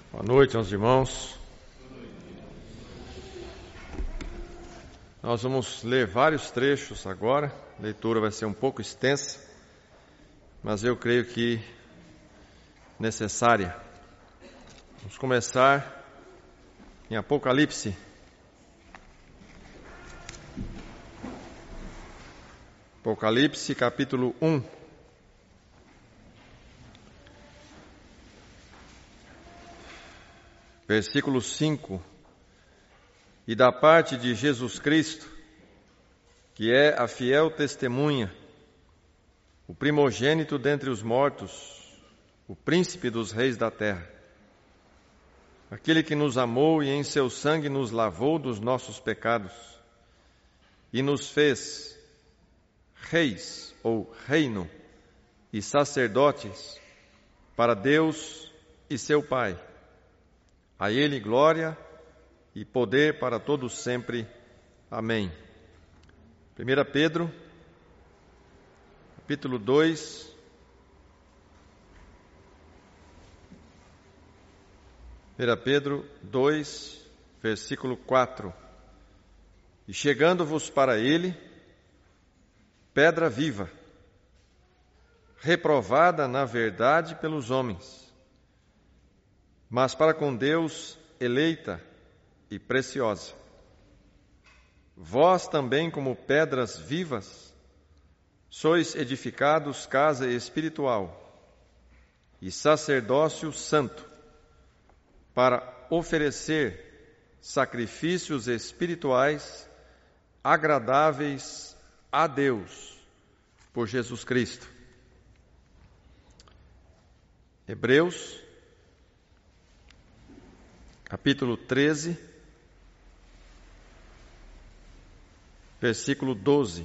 Boa noite, meus irmãos. Nós vamos ler vários trechos agora. A leitura vai ser um pouco extensa, mas eu creio que necessária. Vamos começar em Apocalipse. Apocalipse, capítulo 1. Versículo 5. E da parte de Jesus Cristo, que é a fiel testemunha, o primogênito dentre os mortos, o príncipe dos reis da terra, aquele que nos amou e em seu sangue nos lavou dos nossos pecados e nos fez reis ou reino e sacerdotes para Deus e seu Pai. A Ele glória e poder para todos sempre. Amém. 1 Pedro, capítulo 2. 1 Pedro 2, versículo 4. E chegando-vos para Ele, pedra viva, reprovada na verdade pelos homens, mas para com Deus eleita e preciosa. Vós também, como pedras vivas, sois edificados casa espiritual e sacerdócio santo, para oferecer sacrifícios espirituais agradáveis a Deus por Jesus Cristo. Hebreus, capítulo 13, versículo 12.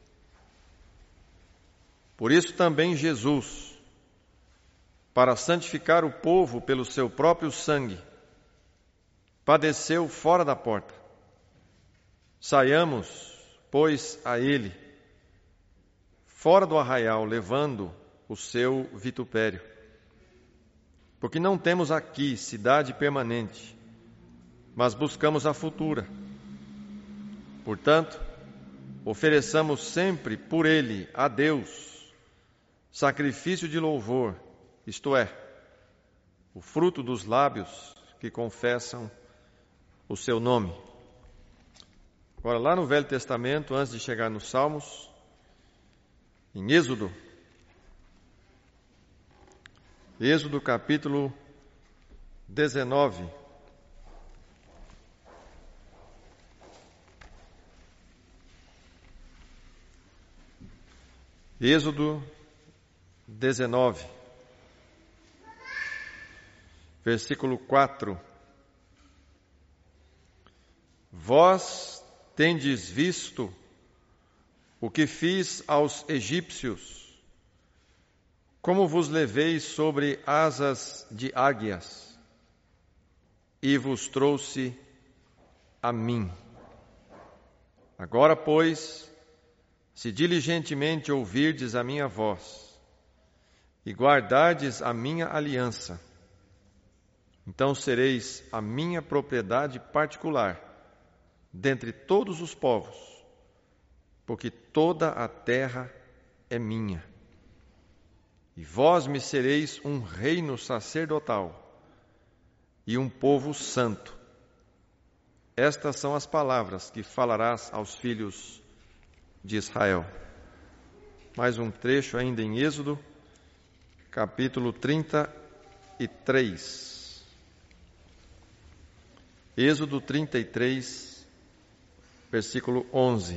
Por isso também Jesus, para santificar o povo pelo seu próprio sangue, padeceu fora da porta. Saiamos, pois, a ele, fora do arraial, levando o seu vitupério. Porque não temos aqui cidade permanente, mas buscamos a futura. Portanto, ofereçamos sempre por ele a Deus sacrifício de louvor, isto é, o fruto dos lábios que confessam o seu nome. Agora, lá no Velho Testamento, antes de chegar nos Salmos, em Êxodo capítulo 19. Êxodo 19, versículo 4. Vós tendes visto o que fiz aos egípcios, como vos levei sobre asas de águias, e vos trouxe a mim. Agora, pois, se diligentemente ouvirdes a minha voz, e guardardes a minha aliança, então sereis a minha propriedade particular, dentre todos os povos, porque toda a terra é minha. E vós me sereis um reino sacerdotal e um povo santo. Estas são as palavras que falarás aos filhos de Israel. Mais um trecho ainda em Êxodo, capítulo 33. Êxodo 33, versículo 11.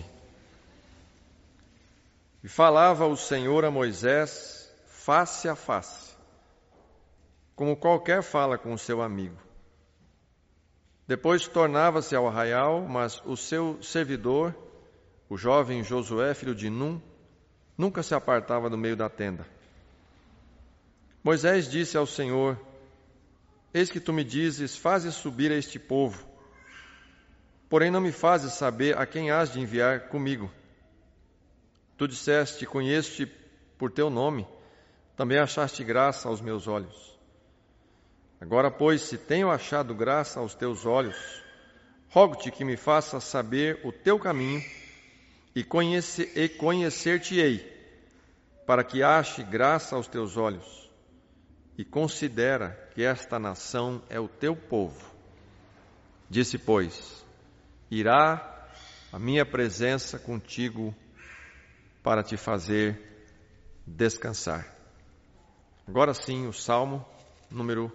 E falava o Senhor a Moisés face a face, como qualquer fala com o seu amigo. Depois tornava-se ao arraial, mas o seu servidor, o jovem Josué, filho de Num, nunca se apartava do meio da tenda. Moisés disse ao Senhor: Eis que tu me dizes, fazes subir este povo, porém não me fazes saber a quem hás de enviar comigo. Tu disseste: conheço-te por teu nome, também achaste graça aos meus olhos. Agora, pois, se tenho achado graça aos teus olhos, rogo-te que me faças saber o teu caminho e conhecer-te-ei, para que ache graça aos teus olhos. E considera que esta nação é o teu povo. Disse, pois, irá a minha presença contigo para te fazer descansar. Agora sim, o Salmo número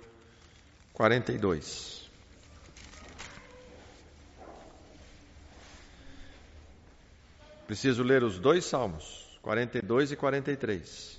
42. Preciso ler os dois salmos, 42 e 43.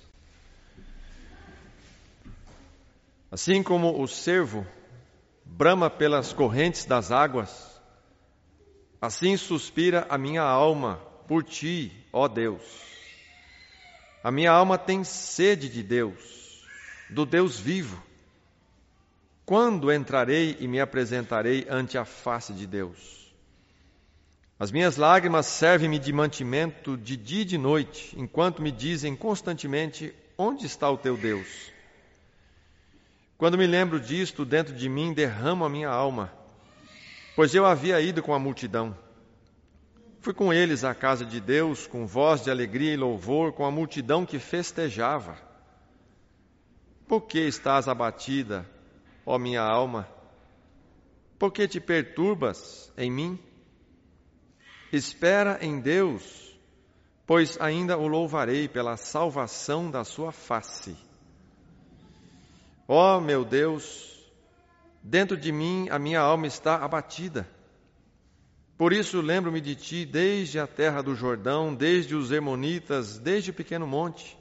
Assim como o cervo brama pelas correntes das águas, assim suspira a minha alma por ti, ó Deus. A minha alma tem sede de Deus, do Deus vivo. Quando entrarei e me apresentarei ante a face de Deus? As minhas lágrimas servem-me de mantimento de dia e de noite, enquanto me dizem constantemente: onde está o teu Deus? Quando me lembro disto, dentro de mim derramo a minha alma, pois eu havia ido com a multidão. Fui com eles à casa de Deus, com voz de alegria e louvor, com a multidão que festejava. Por que estás abatida, ó minha alma? Por que te perturbas em mim? Espera em Deus, pois ainda o louvarei pela salvação da sua face. Ó meu Deus, dentro de mim a minha alma está abatida. Por isso lembro-me de ti desde a terra do Jordão, desde os Hermonitas, desde o pequeno monte.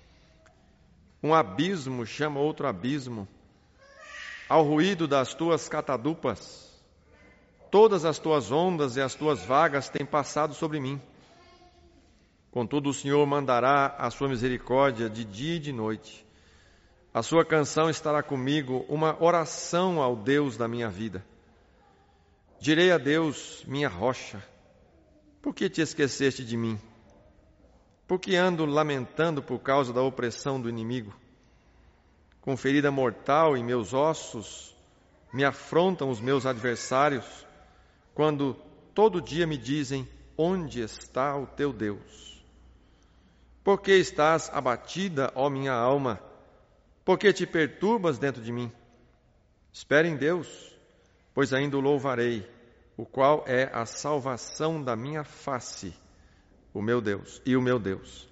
Um abismo chama outro abismo. Ao ruído das tuas catadupas, todas as tuas ondas e as tuas vagas têm passado sobre mim. Contudo, o Senhor mandará a sua misericórdia de dia e de noite. A sua canção estará comigo, uma oração ao Deus da minha vida. Direi a Deus, minha rocha: por que te esqueceste de mim? Por que ando lamentando por causa da opressão do inimigo? Com ferida mortal em meus ossos, me afrontam os meus adversários, quando todo dia me dizem: onde está o teu Deus? Por que estás abatida, ó minha alma? Por que te perturbas dentro de mim? Espere em Deus, pois ainda o louvarei, o qual é a salvação da minha face, o meu Deus e o meu Deus.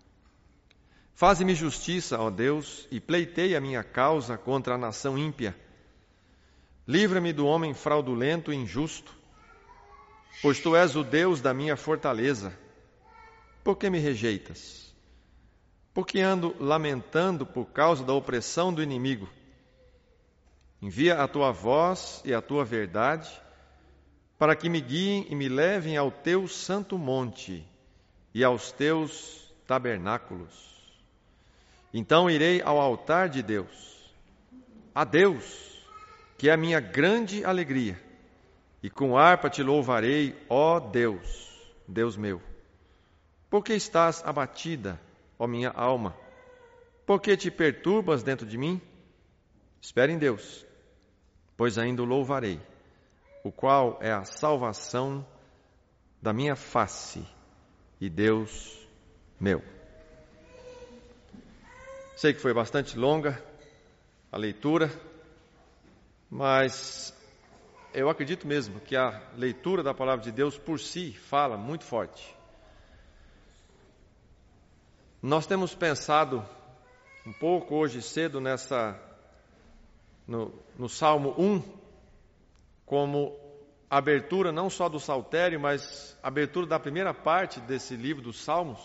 Faze-me justiça, ó Deus, e pleiteia a minha causa contra a nação ímpia. Livra-me do homem fraudulento e injusto, pois tu és o Deus da minha fortaleza. Por que me rejeitas? Por que ando lamentando por causa da opressão do inimigo? Envia a tua voz e a tua verdade, para que me guiem e me levem ao teu santo monte e aos teus tabernáculos. Então irei ao altar de Deus, a Deus, que é a minha grande alegria, e com harpa te louvarei, ó Deus, Deus meu. Por que estás abatida, ó minha alma? Por que te perturbas dentro de mim? Espere em Deus, pois ainda o louvarei, o qual é a salvação da minha face e Deus meu. Sei que foi bastante longa a leitura, mas eu acredito mesmo que a leitura da palavra de Deus por si fala muito forte. Nós temos pensado um pouco hoje cedo no Salmo 1, como abertura não só do saltério, mas abertura da primeira parte desse livro dos Salmos,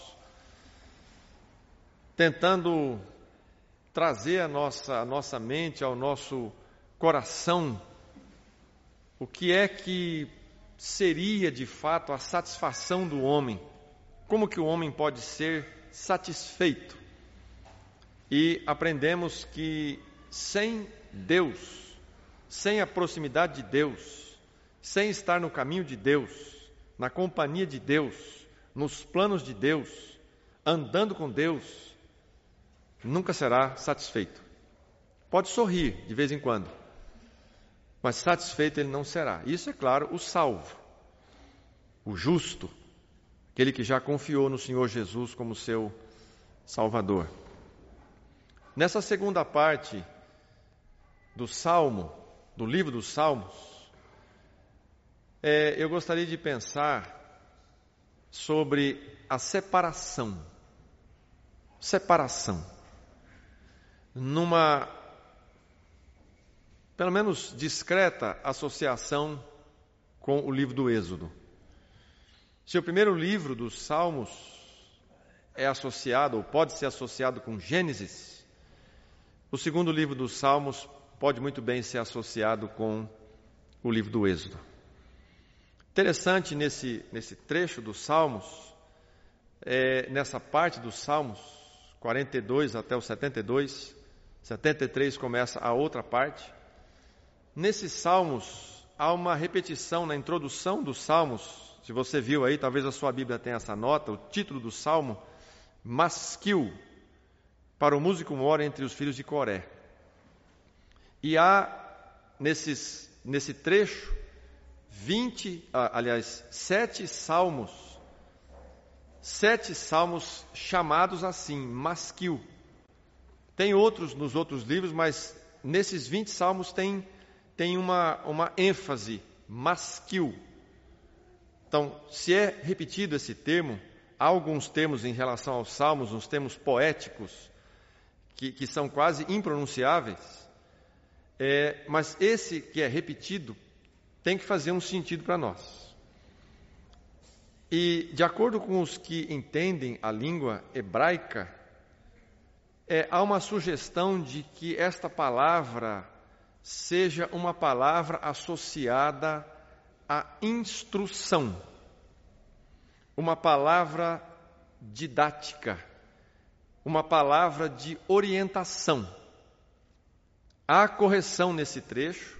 tentando trazer à nossa mente, ao nosso coração, o que é que seria de fato a satisfação do homem, como que o homem pode ser satisfeito. E aprendemos que sem Deus, sem a proximidade de Deus, sem estar no caminho de Deus, na companhia de Deus, nos planos de Deus, andando com Deus, nunca será satisfeito. Pode sorrir de vez em quando, mas satisfeito ele não será. Isso é claro, o salvo, o justo, aquele que já confiou no Senhor Jesus como seu Salvador. Nessa segunda parte do Salmo, do livro dos Salmos, eu gostaria de pensar sobre a separação. Numa, pelo menos, discreta associação com o livro do Êxodo. Se o primeiro livro dos Salmos é associado, ou pode ser associado com Gênesis, o segundo livro dos Salmos pode muito bem ser associado com o livro do Êxodo. Interessante nesse trecho dos Salmos, nessa parte dos Salmos, 42 até o 72, 73 começa a outra parte. Nesses Salmos, há uma repetição na introdução dos Salmos. Se você viu aí, talvez a sua Bíblia tenha essa nota, o título do Salmo, Masquil, para o músico mora entre os filhos de Coré. E há, nesse trecho, 7 salmos chamados assim, Masquil. Tem outros nos outros livros, mas nesses 20 salmos tem uma ênfase, Masquil. Então, se é repetido esse termo, há alguns termos em relação aos salmos, uns termos poéticos, que são quase impronunciáveis, mas esse que é repetido tem que fazer um sentido para nós. E, de acordo com os que entendem a língua hebraica, há uma sugestão de que esta palavra seja uma palavra associada à instrução, uma palavra didática, uma palavra de orientação. Há correção nesse trecho,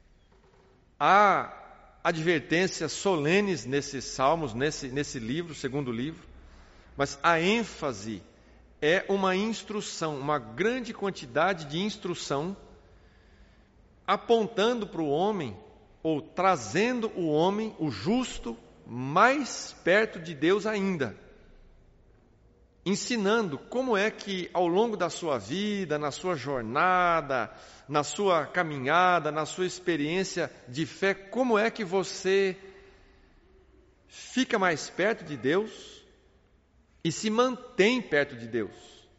há advertências solenes nesses salmos, nesse livro, segundo livro, mas a ênfase é uma instrução, uma grande quantidade de instrução, apontando para o homem, ou trazendo o homem, o justo, mais perto de Deus ainda. Ensinando como é que ao longo da sua vida, na sua jornada, na sua caminhada, na sua experiência de fé, como é que você fica mais perto de Deus e se mantém perto de Deus.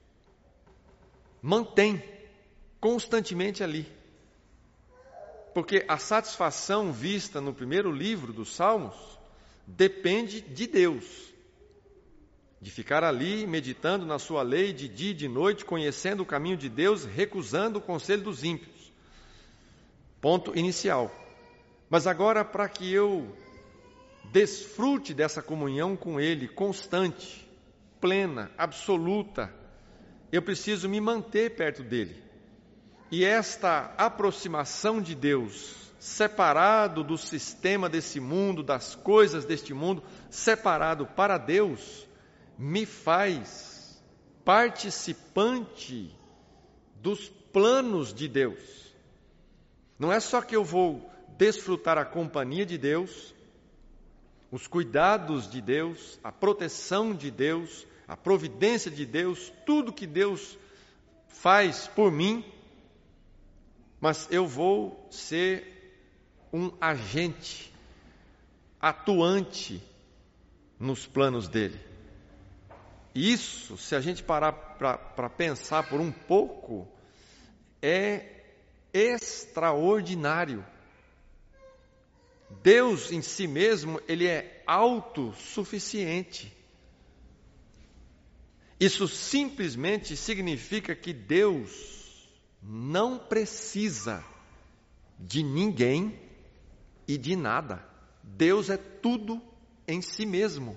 Mantém constantemente ali. Porque a satisfação vista no primeiro livro dos Salmos depende de Deus. De ficar ali meditando na sua lei de dia e de noite, conhecendo o caminho de Deus, recusando o conselho dos ímpios. Ponto inicial. Mas agora, para que eu desfrute dessa comunhão com Ele, constante, plena, absoluta, eu preciso me manter perto dEle. E esta aproximação de Deus, separado do sistema desse mundo, das coisas deste mundo, separado para Deus, me faz participante dos planos de Deus. Não é só que eu vou desfrutar a companhia de Deus, os cuidados de Deus, a proteção de Deus, a providência de Deus, tudo que Deus faz por mim, mas eu vou ser um agente, atuante nos planos dele. Isso, se a gente parar para pensar por um pouco, é extraordinário. Deus em si mesmo, Ele é autossuficiente. Isso simplesmente significa que Deus não precisa de ninguém e de nada. Deus é tudo em si mesmo.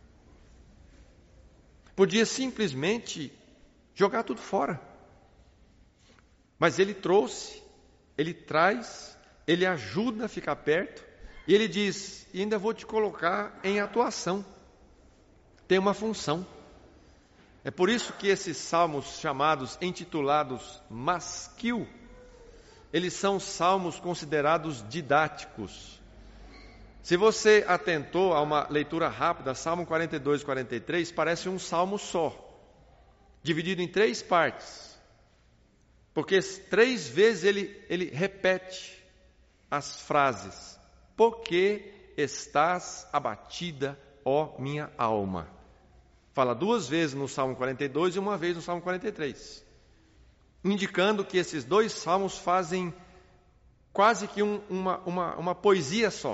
Podia simplesmente jogar tudo fora. Mas Ele trouxe, Ele traz, Ele ajuda a ficar perto. E Ele diz, e ainda vou te colocar em atuação. Tem uma função. É por isso que esses salmos chamados, intitulados Masquil, eles são salmos considerados didáticos. Se você atentou a uma leitura rápida, Salmo 42 e 43, parece um salmo só, dividido em 3 partes. Porque 3 vezes ele repete as frases: por que estás abatida, ó minha alma? Fala 2 vezes no Salmo 42 e 1 vez no Salmo 43. Indicando que esses 2 salmos fazem quase que uma poesia só.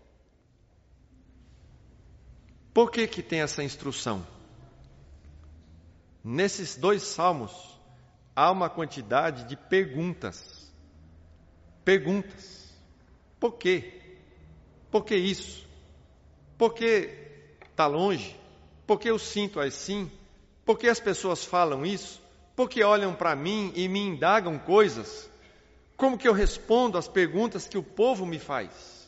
Por que tem essa instrução? Nesses 2 salmos, há uma quantidade de perguntas. Perguntas. Por quê? Por que isso? Por que está longe? Por que eu sinto assim? Por que as pessoas falam isso? Por que olham para mim e me indagam coisas? Como que eu respondo às perguntas que o povo me faz?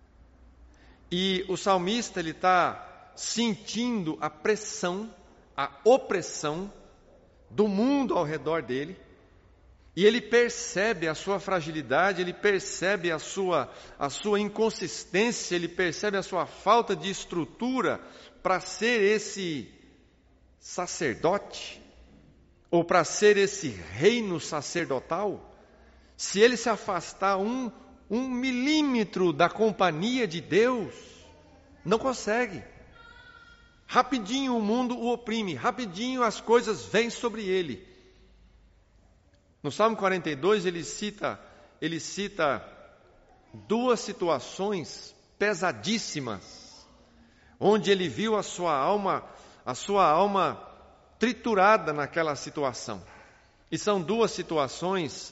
E o salmista, ele está sentindo a pressão, a opressão do mundo ao redor dele, e ele percebe a sua fragilidade, ele percebe a sua inconsistência, ele percebe a sua falta de estrutura para ser esse sacerdote, ou para ser esse reino sacerdotal. Se ele se afastar um milímetro da companhia de Deus, não consegue. Rapidinho o mundo o oprime, rapidinho as coisas vêm sobre ele. No Salmo 42 ele cita 2 situações pesadíssimas, onde ele viu a sua alma triturada naquela situação. E são 2 situações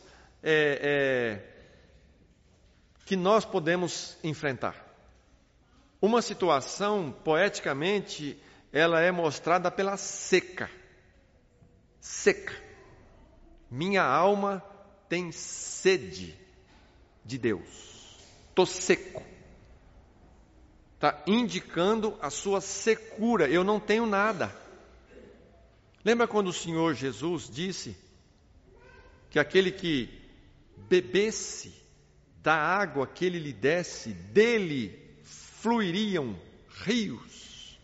que nós podemos enfrentar. Uma situação, poeticamente, ela é mostrada pela seca. Seca. Minha alma tem sede de Deus. Estou seco. Está indicando a sua secura. Eu não tenho nada. Lembra quando o Senhor Jesus disse que aquele que bebesse da água que ele lhe desse, dele fluiriam rios?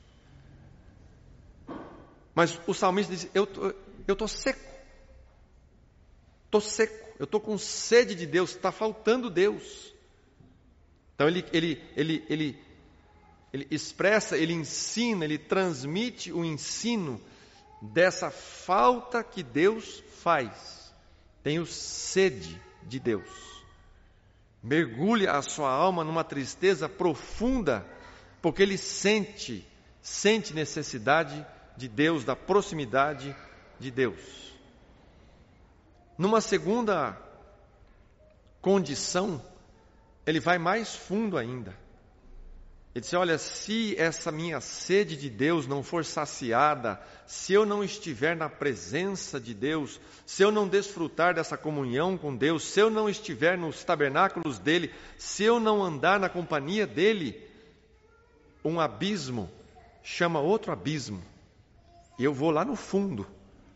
Mas o salmista diz: eu estou seco. Estou seco. Eu estou com sede de Deus. Está faltando Deus. Então ele expressa, ele ensina, ele transmite o ensino dessa falta que Deus faz. Tenho sede de Deus. Mergulha a sua alma numa tristeza profunda, porque ele sente necessidade de Deus, da proximidade de Deus. Numa segunda condição, ele vai mais fundo ainda. Ele diz: olha, se essa minha sede de Deus não for saciada, se eu não estiver na presença de Deus, se eu não desfrutar dessa comunhão com Deus, se eu não estiver nos tabernáculos dele, se eu não andar na companhia dele, um abismo chama outro abismo, e eu vou lá no fundo.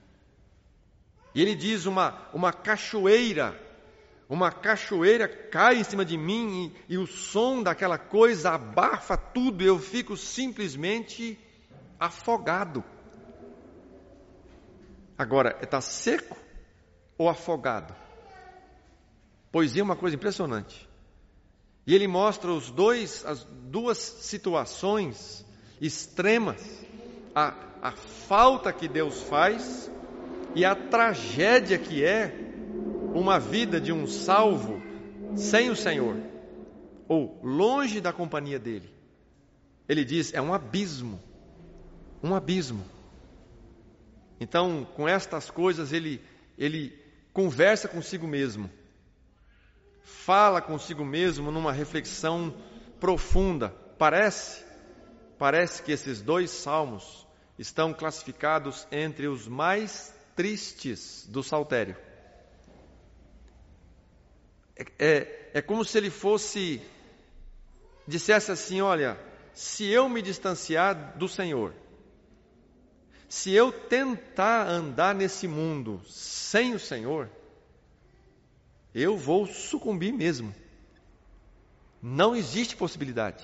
E ele diz: uma cachoeira cai em cima de mim e o som daquela coisa abafa tudo, e eu fico simplesmente afogado. Agora, está seco ou afogado? Poesia é uma coisa impressionante. E ele mostra as 2 situações extremas, a falta que Deus faz e a tragédia que é uma vida de um salvo sem o Senhor, ou longe da companhia dele. Ele diz: é um abismo. Então, com estas coisas, ele conversa consigo mesmo, fala consigo mesmo numa reflexão profunda. Parece que esses 2 salmos estão classificados entre os mais tristes do saltério. É como se ele dissesse assim: olha, se eu me distanciar do Senhor, se eu tentar andar nesse mundo sem o Senhor, eu vou sucumbir mesmo. Não existe possibilidade.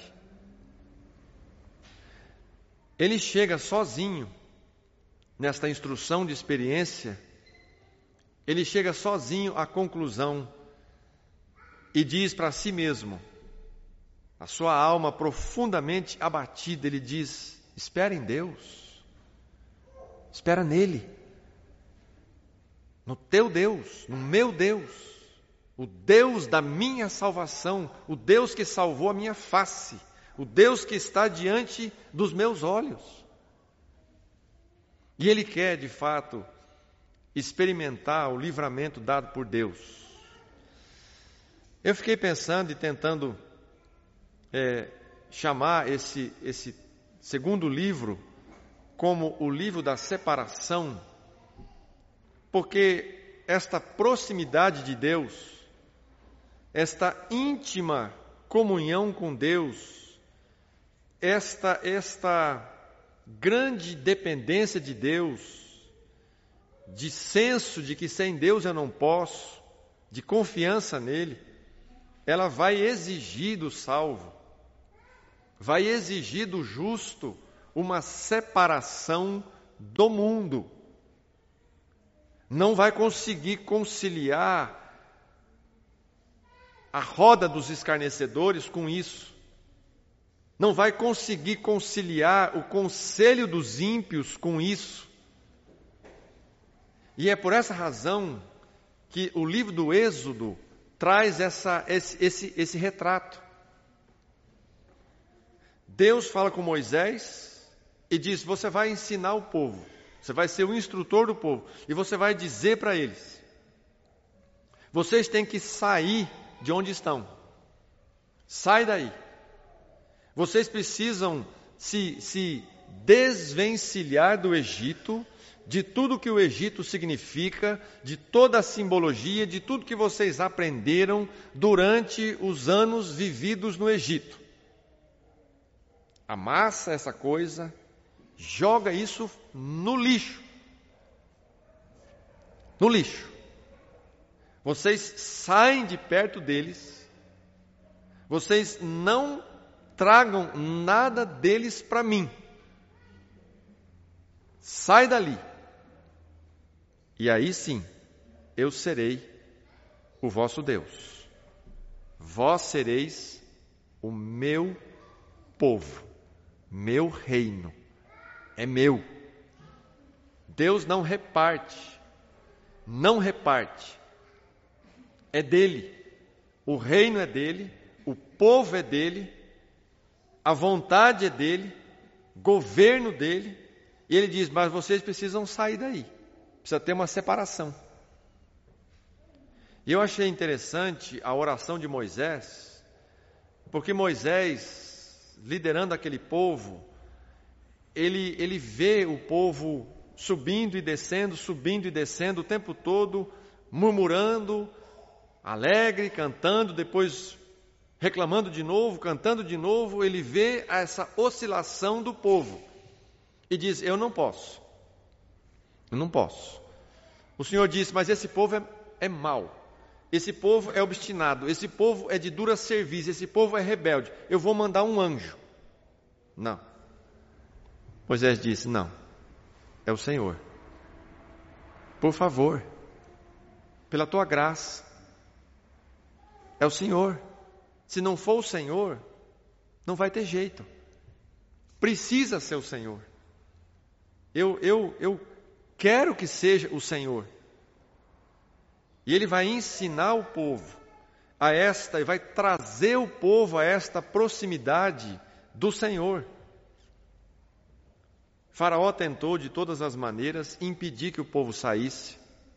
Ele chega sozinho nesta instrução de experiência, ele chega sozinho à conclusão e diz para si mesmo, a sua alma profundamente abatida, ele diz: espera em Deus, espera nele, no teu Deus, no meu Deus, o Deus da minha salvação, o Deus que salvou a minha face, o Deus que está diante dos meus olhos. E ele quer, de fato, experimentar o livramento dado por Deus. Eu fiquei pensando e tentando chamar esse segundo livro como o livro da separação, porque esta proximidade de Deus, esta íntima comunhão com Deus, esta grande dependência de Deus, de senso de que sem Deus eu não posso, de confiança nele, ela vai exigir do salvo, vai exigir do justo uma separação do mundo. Não vai conseguir conciliar a roda dos escarnecedores com isso. Não vai conseguir conciliar o conselho dos ímpios com isso. E é por essa razão que o livro do Êxodo traz esse retrato. Deus fala com Moisés e diz: você vai ensinar o povo, você vai ser o instrutor do povo, e você vai dizer para eles: vocês têm que sair de onde estão, sai daí. Vocês precisam se desvencilhar do Egito, de tudo que o Egito significa, de toda a simbologia, de tudo que vocês aprenderam durante os anos vividos no Egito. Amassa essa coisa, joga isso no lixo. No lixo. Vocês saem de perto deles, vocês não tragam nada deles para mim. Sai dali. E aí sim, eu serei o vosso Deus. Vós sereis o meu povo, meu reino. É meu. Deus não reparte. Não reparte. É dele. O reino é dele. O povo é dele. A vontade é dele. Governo dele. E ele diz: mas vocês precisam sair daí. Precisa ter uma separação. E eu achei interessante a oração de Moisés, porque Moisés, liderando aquele povo, ele vê o povo subindo e descendo o tempo todo, murmurando, alegre, cantando, depois reclamando de novo, cantando de novo. Ele vê essa oscilação do povo e diz: eu não posso. Eu não posso. O Senhor disse: mas esse povo é mau. Esse povo é obstinado. Esse povo é de dura cerviz. Esse povo é rebelde. Eu vou mandar um anjo. Não. Moisés disse: não. É o Senhor. Por favor. Pela tua graça. É o Senhor. Se não for o Senhor, não vai ter jeito. Precisa ser o Senhor. Eu quero que seja o Senhor. E ele vai ensinar o povo e vai trazer o povo a esta proximidade do Senhor. Faraó tentou de todas as maneiras impedir que o povo saísse.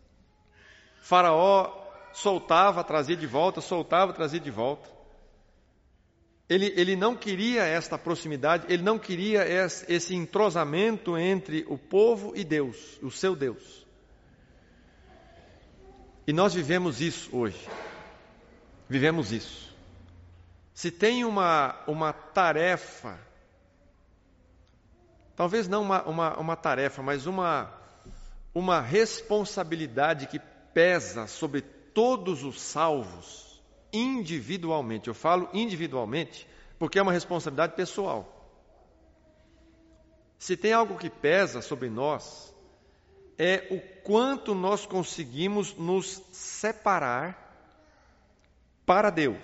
Faraó soltava, trazia de volta, soltava, trazia de volta. Ele não queria esta proximidade, ele não queria esse entrosamento entre o povo e Deus, o seu Deus. E nós vivemos isso hoje. Vivemos isso. Se tem uma tarefa, talvez não uma tarefa, mas uma responsabilidade que pesa sobre todos os salvos individualmente. Eu falo individualmente porque é uma responsabilidade pessoal. Se tem algo que pesa sobre nós, é o quanto nós conseguimos nos separar para Deus.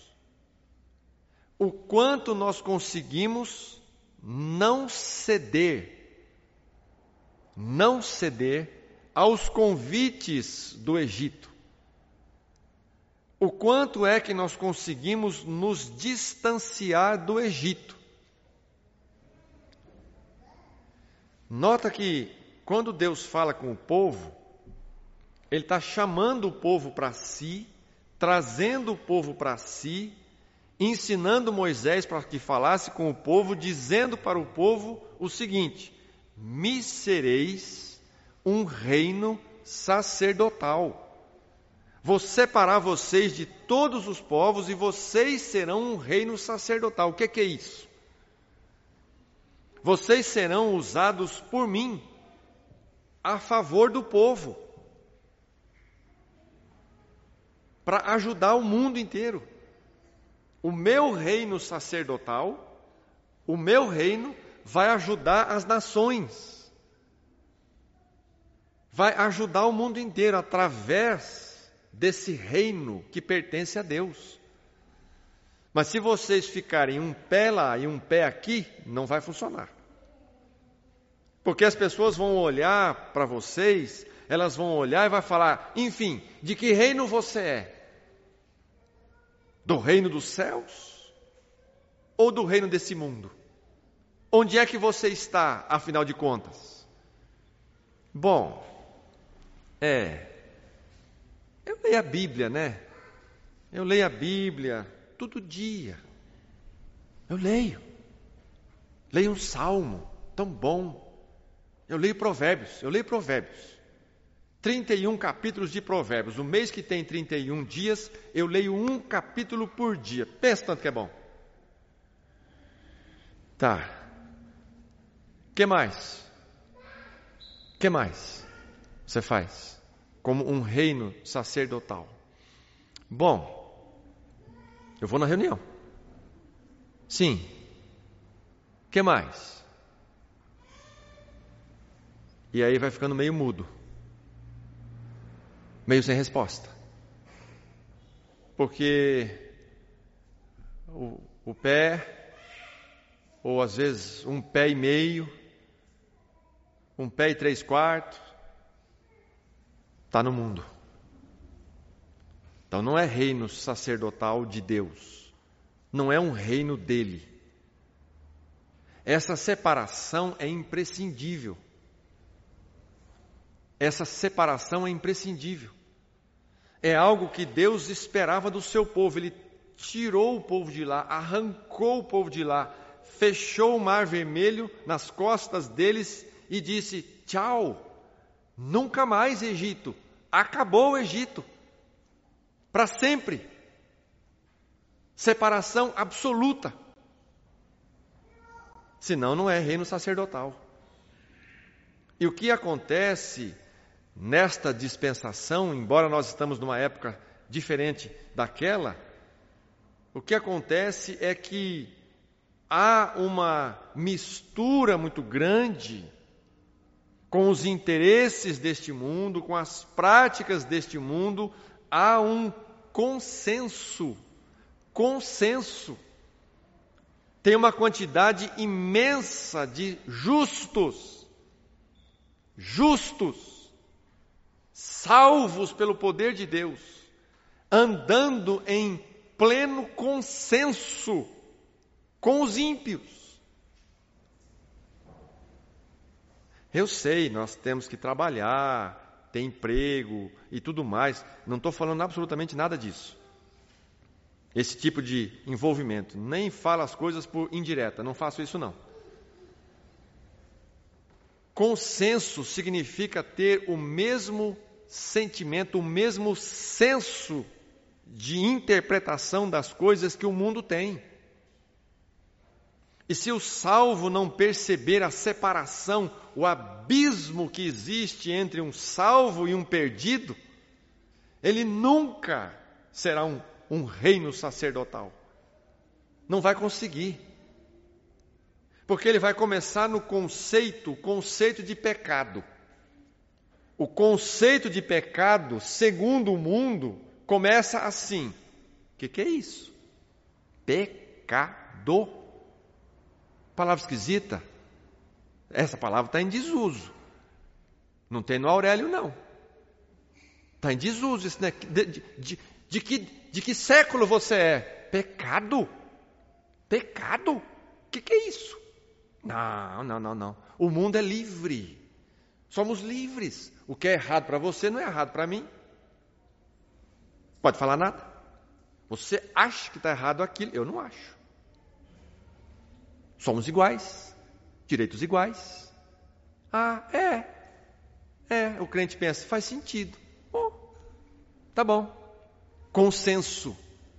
O quanto nós conseguimos não ceder aos convites do Egito. O quanto é que nós conseguimos nos distanciar do Egito. Nota que quando Deus fala com o povo, Ele está chamando o povo para si, trazendo o povo para si, ensinando Moisés para que falasse com o povo, dizendo para o povo o seguinte: me sereis um reino sacerdotal. Vou separar vocês de todos os povos e vocês serão um reino sacerdotal. O que é isso? Vocês serão usados por mim a favor do povo, para ajudar o mundo inteiro. O meu reino sacerdotal, o meu reino vai ajudar as nações, vai ajudar o mundo inteiro através desse reino que pertence a Deus. Mas se vocês ficarem um pé lá e um pé aqui, não vai funcionar. Porque as pessoas vão olhar para vocês, elas vão olhar e vai falar, enfim, de que reino você é? Do reino dos céus? Ou do reino desse mundo? Onde é que você está, afinal de contas? Bom, eu leio a Bíblia, né? Eu leio a Bíblia todo dia. Eu leio um salmo tão bom. Eu leio Provérbios. 31 capítulos de Provérbios. O mês que tem 31 dias, eu leio um capítulo por dia. Pensa tanto que é bom. Tá. Que mais você faz como um reino sacerdotal? Bom, eu vou na reunião. Sim. Que mais? E aí vai ficando meio mudo, meio sem resposta. Porque o pé, ou às vezes um pé e meio, um pé e 3/4, está no mundo. Então não é reino sacerdotal de Deus, não é um reino dele. Essa separação é imprescindível. Essa separação é imprescindível. É algo que Deus esperava do seu povo. Ele tirou o povo de lá, arrancou o povo de lá, fechou o mar vermelho nas costas deles e disse: tchau, nunca mais Egito, acabou o Egito, para sempre. Separação absoluta. Senão não é reino sacerdotal. E o que acontece nesta dispensação, embora nós estamos numa época diferente daquela, o que acontece é que há uma mistura muito grande com os interesses deste mundo, com as práticas deste mundo. Há um consenso. Tem uma quantidade imensa de justos, salvos pelo poder de Deus, andando em pleno consenso com os ímpios. Eu sei, nós temos que trabalhar, ter emprego e tudo mais. Não estou falando absolutamente nada disso. Esse tipo de envolvimento. Nem falo as coisas por indireta, não faço isso não. Consenso significa ter o mesmo sentimento, o mesmo senso de interpretação das coisas que o mundo tem. E se o salvo não perceber a separação, o abismo que existe entre um salvo e um perdido, Ele nunca será um reino sacerdotal. Não vai conseguir. Porque ele vai começar no conceito de pecado. O conceito de pecado, segundo o mundo, começa assim. O que é isso? Pecado. Palavra esquisita. Essa palavra está em desuso. Não tem no Aurélio, não. Está em desuso. Isso, né? De que século você é? Pecado? Pecado? O que é isso? Não. O mundo é livre. Somos livres. O que é errado para você não é errado para mim. Pode falar nada. Você acha que está errado aquilo, eu não acho. Somos iguais. Direitos iguais. O crente pensa, faz sentido. Tá bom. Consenso.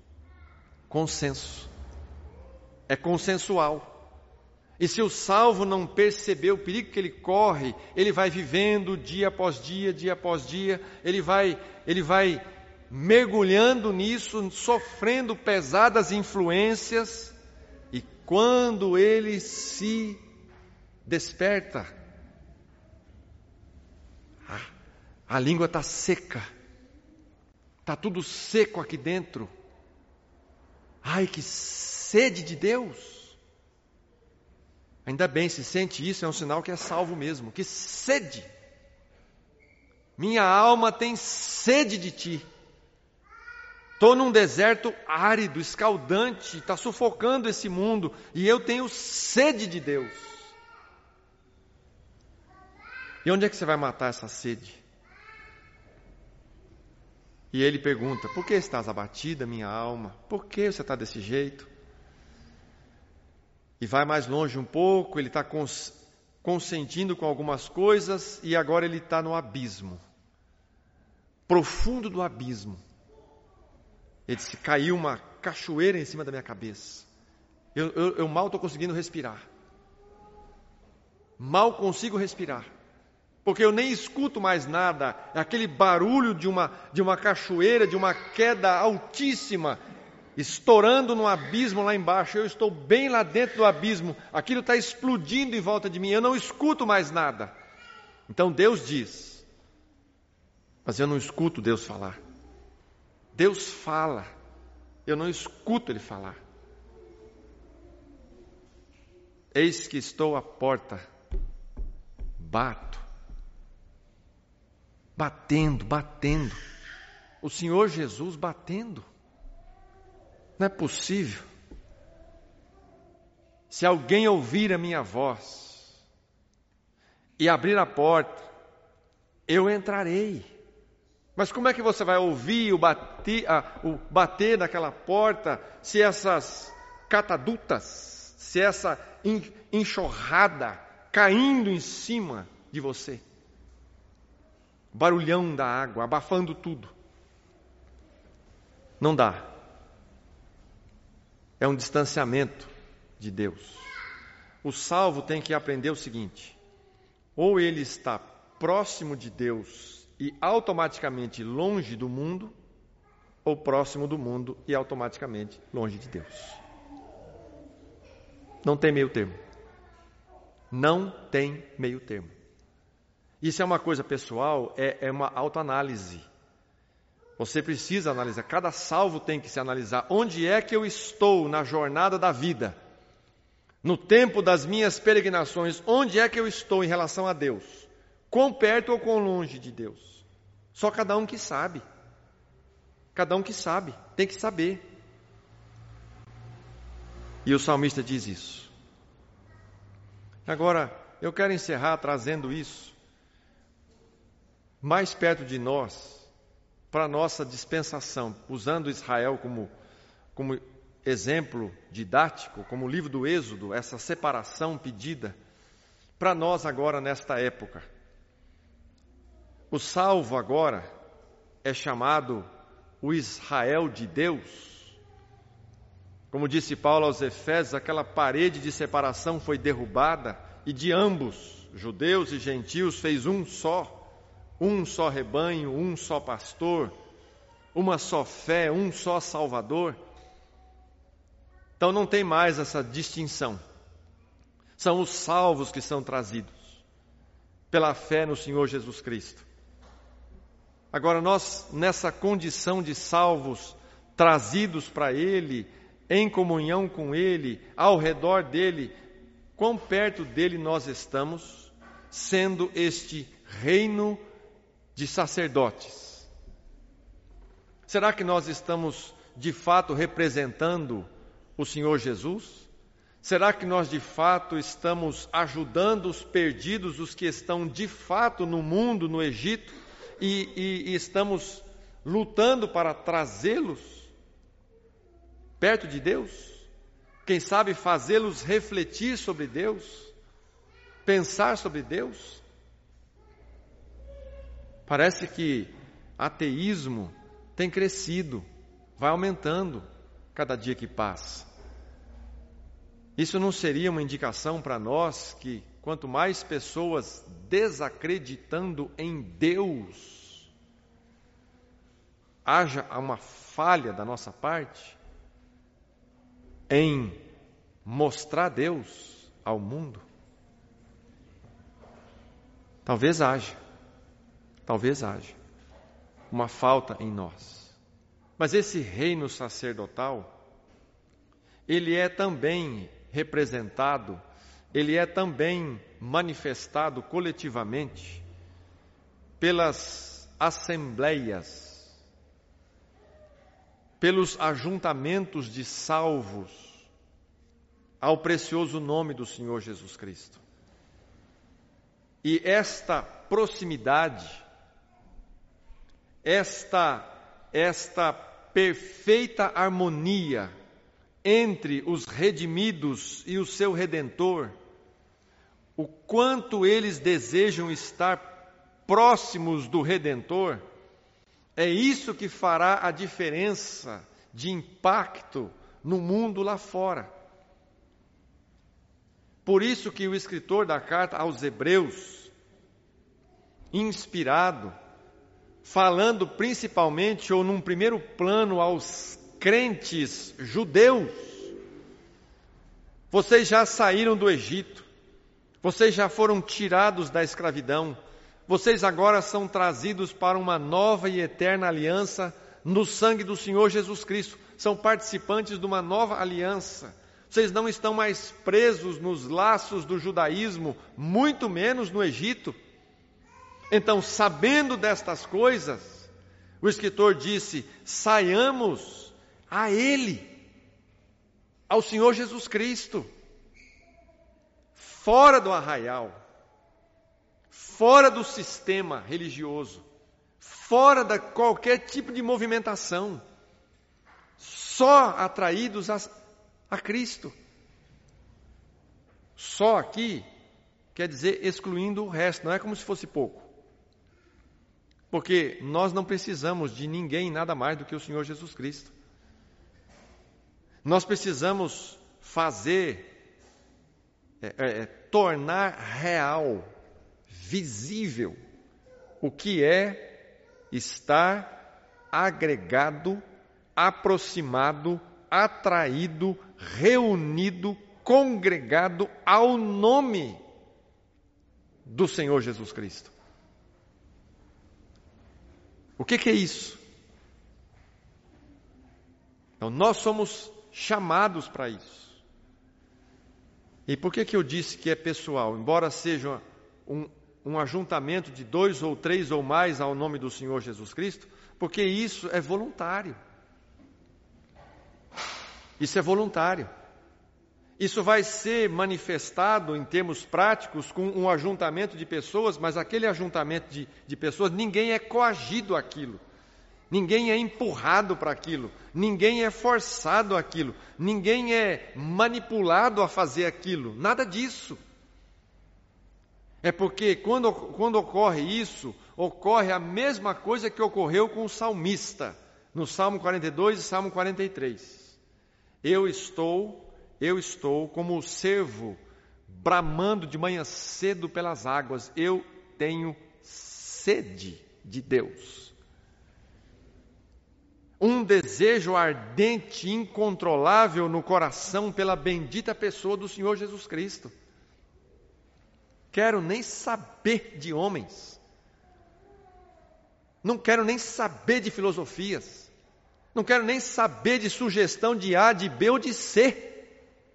É consensual. E se o salvo não perceber o perigo que ele corre, ele vai vivendo dia após dia, ele vai mergulhando nisso, sofrendo pesadas influências, e quando ele se desperta, a língua está seca, está tudo seco aqui dentro. Ai, que sede de Deus! Ainda bem, se sente isso, é um sinal que é salvo mesmo. Que sede! Minha alma tem sede de ti. Estou num deserto árido, escaldante, está sufocando esse mundo, e eu tenho sede de Deus. E onde é que você vai matar essa sede? E ele pergunta, por que estás abatida, minha alma? Por que você está desse jeito? E vai mais longe um pouco, ele está consentindo com algumas coisas, e agora ele está no abismo. Profundo do abismo. Ele disse, caiu uma cachoeira em cima da minha cabeça. Eu mal estou conseguindo respirar. Mal consigo respirar. Porque eu nem escuto mais nada. Aquele barulho de uma cachoeira, de uma queda altíssima, estourando no abismo lá embaixo. Eu estou bem lá dentro do abismo. Aquilo está explodindo em volta de mim. Eu não escuto mais nada. Então Deus diz. Mas eu não escuto Deus falar. Deus fala. Eu não escuto Ele falar. Eis que estou à porta. Bato. Batendo. O Senhor Jesus batendo. Não é possível. Se alguém ouvir a minha voz e abrir a porta, eu entrarei. Mas como é que você vai ouvir o bater naquela porta se essas catadutas, se essa enxurrada caindo em cima de você? Barulhão da água, abafando tudo. Não dá. É um distanciamento de Deus. O salvo tem que aprender o seguinte: ou ele está próximo de Deus e automaticamente longe do mundo, ou próximo do mundo e automaticamente longe de Deus. Não tem meio termo. Não tem meio termo. Isso é uma coisa pessoal, é uma autoanálise. Você precisa analisar, cada salvo tem que se analisar. Onde é que eu estou na jornada da vida? No tempo das minhas peregrinações, onde é que eu estou em relação a Deus? Quão perto ou quão longe de Deus? Só cada um que sabe. Cada um que sabe, tem que saber. E o salmista diz isso. Agora, eu quero encerrar trazendo isso mais perto de nós, para a nossa dispensação, usando Israel como exemplo didático, como o livro do Êxodo, essa separação pedida, para nós agora nesta época. O salvo agora é chamado o Israel de Deus. Como disse Paulo aos Efésios, aquela parede de separação foi derrubada e de ambos, judeus e gentios, fez um só rebanho, um só pastor, uma só fé, um só Salvador. Então não tem mais essa distinção. São os salvos que são trazidos pela fé no Senhor Jesus Cristo. Agora nós, nessa condição de salvos, trazidos para Ele, em comunhão com Ele, ao redor dEle, quão perto dEle nós estamos, sendo este reino de sacerdotes? Será que nós estamos de fato representando o Senhor Jesus? Será que nós de fato estamos ajudando os perdidos, os que estão de fato no mundo, no Egito, e estamos lutando para trazê-los perto de Deus? Quem sabe fazê-los refletir sobre Deus, pensar sobre Deus? Parece que ateísmo tem crescido, vai aumentando cada dia que passa. Isso não seria uma indicação para nós que quanto mais pessoas desacreditando em Deus, haja uma falha da nossa parte em mostrar Deus ao mundo? Talvez haja uma falta em nós. Mas esse reino sacerdotal, ele é também representado, ele é também manifestado coletivamente pelas assembleias, pelos ajuntamentos de salvos ao precioso nome do Senhor Jesus Cristo. E esta proximidade, esta perfeita harmonia entre os redimidos e o seu Redentor, o quanto eles desejam estar próximos do Redentor, é isso que fará a diferença de impacto no mundo lá fora. Por isso que o escritor da carta aos Hebreus, inspirado, falando principalmente ou num primeiro plano aos crentes judeus, vocês já saíram do Egito, vocês já foram tirados da escravidão, vocês agora são trazidos para uma nova e eterna aliança no sangue do Senhor Jesus Cristo, são participantes de uma nova aliança. Vocês não estão mais presos nos laços do judaísmo, muito menos no Egito. Então, sabendo destas coisas, o escritor disse: saiamos a Ele, ao Senhor Jesus Cristo, fora do arraial, fora do sistema religioso, fora de qualquer tipo de movimentação, só atraídos a Cristo. Só aqui quer dizer excluindo o resto, não é como se fosse pouco. Porque nós não precisamos de ninguém nada mais do que o Senhor Jesus Cristo. Nós precisamos tornar real, visível, o que é estar agregado, aproximado, atraído, reunido, congregado ao nome do Senhor Jesus Cristo. O que é isso? Então, nós somos chamados para isso. E por que eu disse que é pessoal? Embora seja um ajuntamento de 2 ou 3 ou mais ao nome do Senhor Jesus Cristo, porque isso é voluntário. Isso é voluntário. Isso vai ser manifestado em termos práticos com um ajuntamento de pessoas, mas aquele ajuntamento de pessoas, ninguém é coagido àquilo, ninguém é empurrado para aquilo, ninguém é forçado àquilo, ninguém é manipulado a fazer aquilo, nada disso. É porque quando ocorre isso, ocorre a mesma coisa que ocorreu com o salmista, no Salmo 42 e Salmo 43. Eu estou como o cervo bramando de manhã cedo pelas águas. Eu tenho sede de Deus. um desejo ardente, incontrolável no coração pela bendita pessoa do Senhor Jesus Cristo. Quero nem saber de homens. Não quero nem saber de filosofias. Não quero nem saber de sugestão de A, de B ou de C.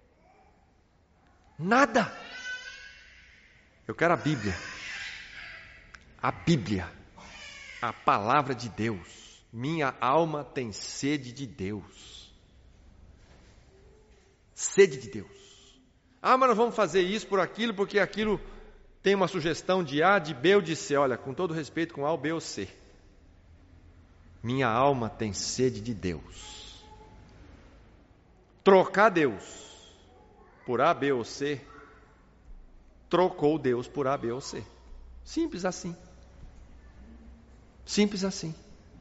Nada. Eu quero a Bíblia. A Bíblia. A palavra de Deus. Minha alma tem sede de Deus. Sede de Deus. Ah, mas nós vamos fazer isso por aquilo, porque aquilo tem uma sugestão de A, de B ou de C. Olha, com todo respeito, com A, B ou C. Minha alma tem sede de Deus. Trocar Deus por A, B ou C, trocou Deus por A, B ou C. Simples assim. Simples assim.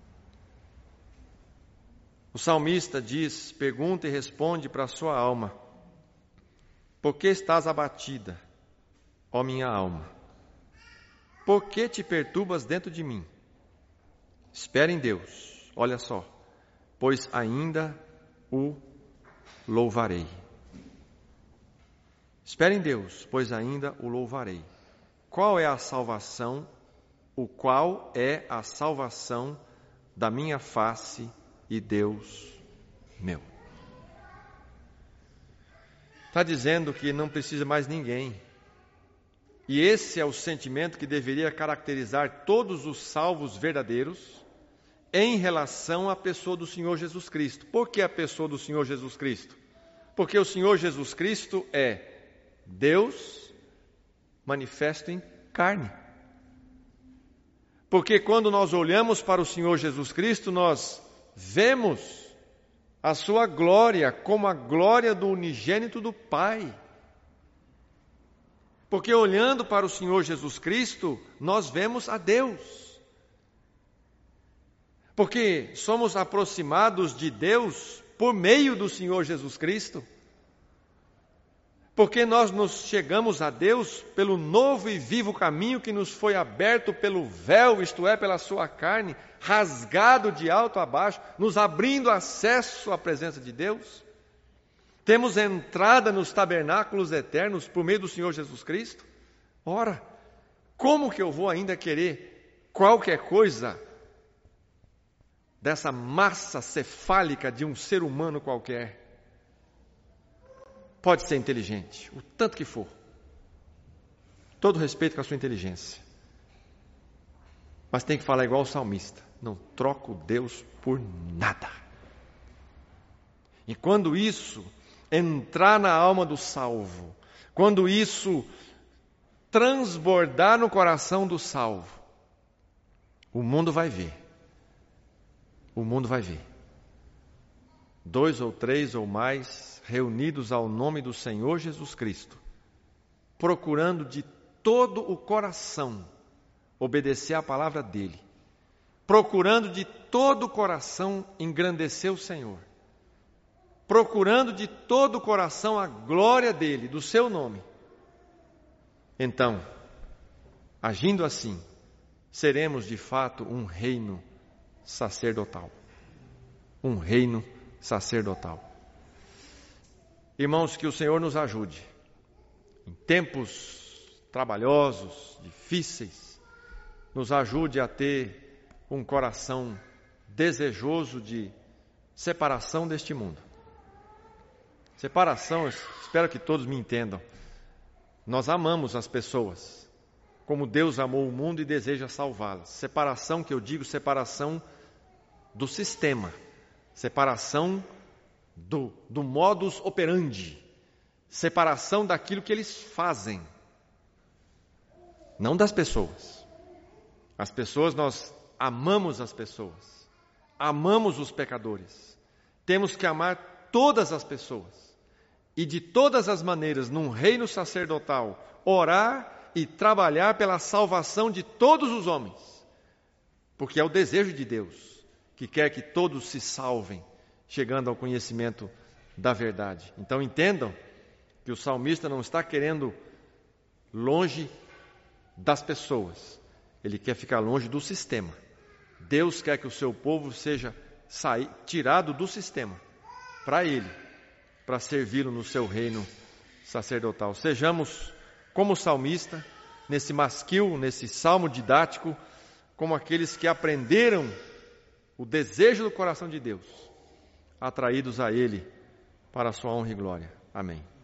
O salmista diz, pergunta e responde para a sua alma: por que estás abatida, ó minha alma? Por que te perturbas dentro de mim? Espera em Deus, olha só, pois ainda o louvarei. Espera em Deus, pois ainda o louvarei. Qual é a salvação? O qual é a salvação da minha face e Deus meu? Está dizendo que não precisa mais ninguém. E esse é o sentimento que deveria caracterizar todos os salvos verdadeiros em relação à pessoa do Senhor Jesus Cristo. Por que a pessoa do Senhor Jesus Cristo? Porque o Senhor Jesus Cristo é Deus manifesto em carne. Porque quando nós olhamos para o Senhor Jesus Cristo, nós vemos a sua glória como a glória do unigênito do Pai. Porque olhando para o Senhor Jesus Cristo, nós vemos a Deus. Porque somos aproximados de Deus por meio do Senhor Jesus Cristo. Porque nós nos chegamos a Deus pelo novo e vivo caminho que nos foi aberto pelo véu, isto é, pela sua carne, rasgado de alto a baixo, nos abrindo acesso à presença de Deus. Temos entrada nos tabernáculos eternos por meio do Senhor Jesus Cristo. Ora, como que eu vou ainda querer qualquer coisa dessa massa cefálica de um ser humano qualquer? Pode ser inteligente, o tanto que for. Todo respeito com a sua inteligência. Mas tem que falar igual o salmista: não troco Deus por nada. E quando isso entrar na alma do salvo, quando isso transbordar no coração do salvo, o mundo vai ver. O mundo vai ver. 2 ou 3 ou mais reunidos ao nome do Senhor Jesus Cristo, procurando de todo o coração obedecer à palavra dele, procurando de todo o coração engrandecer o Senhor, procurando de todo o coração a glória dele, do seu nome. Então, agindo assim, seremos de fato um reino sacerdotal. Um reino sacerdotal. Irmãos, que o Senhor nos ajude. Em tempos trabalhosos, difíceis, nos ajude a ter um coração desejoso de separação deste mundo. Separação, espero que todos me entendam. Nós amamos as pessoas, como Deus amou o mundo e deseja salvá-las. Separação, que eu digo, separação do sistema. Separação do modus operandi. Separação daquilo que eles fazem. Não das pessoas. As pessoas, nós amamos as pessoas. Amamos os pecadores. Temos que amar todas as pessoas. E de todas as maneiras, num reino sacerdotal, orar e trabalhar pela salvação de todos os homens. Porque é o desejo de Deus, que quer que todos se salvem, chegando ao conhecimento da verdade. Então entendam que o salmista não está querendo longe das pessoas. Ele quer ficar longe do sistema. Deus quer que o seu povo seja tirado do sistema, para Ele, para servi-lo no seu reino sacerdotal. Sejamos, como o salmista, nesse masquil, nesse salmo didático, como aqueles que aprenderam o desejo do coração de Deus, atraídos a Ele para a sua honra e glória. Amém.